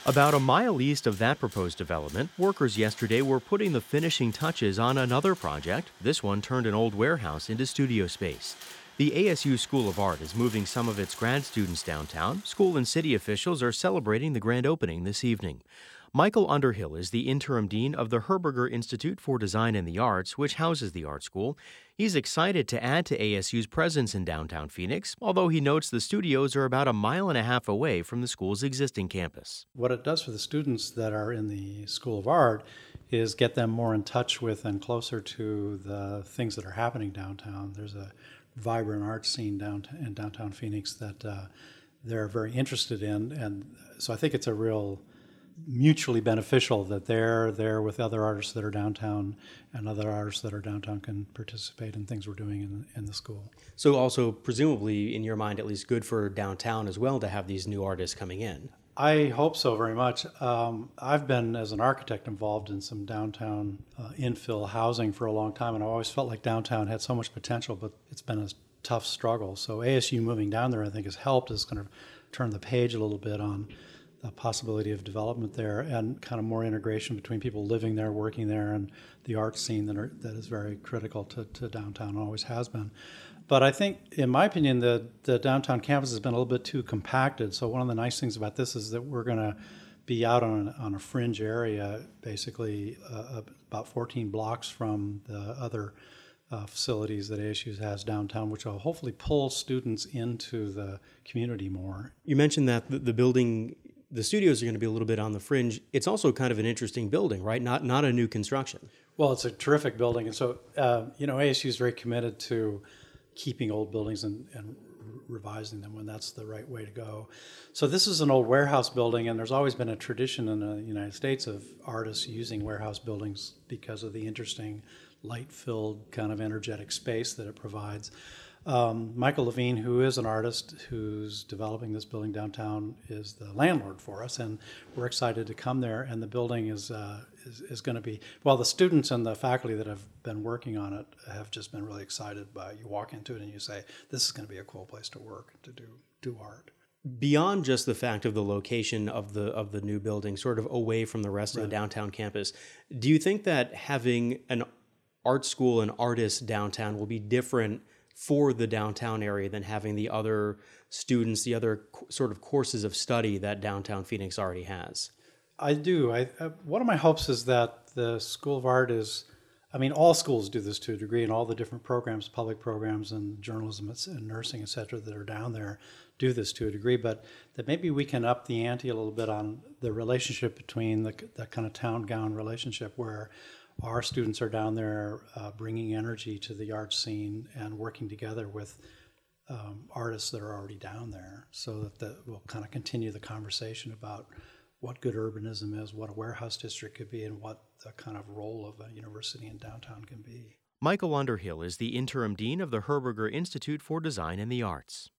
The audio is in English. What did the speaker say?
About a mile east of that proposed development, workers yesterday were putting the finishing touches on another project. This one turned an old warehouse into studio space. The ASU School of Art is moving some of its grad students downtown. School and city officials are celebrating the grand opening this evening. Michael Underhill is the interim dean of the Herberger Institute for Design and the Arts, which houses the art school. He's excited to add to ASU's presence in downtown Phoenix, although he notes the studios are about a mile and a half away from the school's existing campus. What it does for the students that are in the School of Art is get them more in touch with and closer to the things that are happening downtown. There's a vibrant art scene in downtown Phoenix that they're very interested in, and so I think it's a real mutually beneficial that they're there with other artists that are downtown, and other artists that are downtown can participate in things we're doing in the school. So also, presumably, in your mind, at least good for downtown as well to have these new artists coming in. I hope so very much. I've been, as an architect, involved in some downtown infill housing for a long time, and I always felt like downtown had so much potential, but it's been a tough struggle. So ASU moving down there, I think, has helped us kind of turn the page a little bit on the possibility of development there, and kind of more integration between people living there, working there, and the art scene that is very critical to downtown, always has been. But I think, in my opinion, the downtown campus has been a little bit too compacted. So one of the nice things about this is that we're going to be out on a fringe area, basically about 14 blocks from the other facilities that ASU has downtown, which will hopefully pull students into the community more. You mentioned that the studios are going to be a little bit on the fringe. It's also kind of an interesting building, right? Not a new construction. Well, it's a terrific building. And so, ASU is very committed to keeping old buildings and revising them when that's the right way to go. So this is an old warehouse building, and there's always been a tradition in the United States of artists using warehouse buildings because of the interesting light-filled kind of energetic space that it provides. Michael Levine, who is an artist who's developing this building downtown, is the landlord for us, and we're excited to come there. And the building is going to be, well, the students and the faculty that have been working on it have just been really excited by it. You walk into it and you say, this is going to be a cool place to work, to do art. Beyond just the fact of the location of the new building, sort of away from the rest of the downtown campus, do you think that having an art school and artists downtown will be different for the downtown area than having the other students, the other sort of courses of study that downtown Phoenix already has? I do. One of my hopes is that the School of Art all schools do this to a degree, and all the different programs, public programs and journalism and nursing, et cetera, that are down there do this to a degree, but that maybe we can up the ante a little bit on the relationship between that kind of town-gown relationship where our students are down there bringing energy to the art scene and working together with artists that are already down there, so that we'll kind of continue the conversation about what good urbanism is, what a warehouse district could be, and what the kind of role of a university in downtown can be. Michael Underhill is the interim dean of the Herberger Institute for Design and the Arts.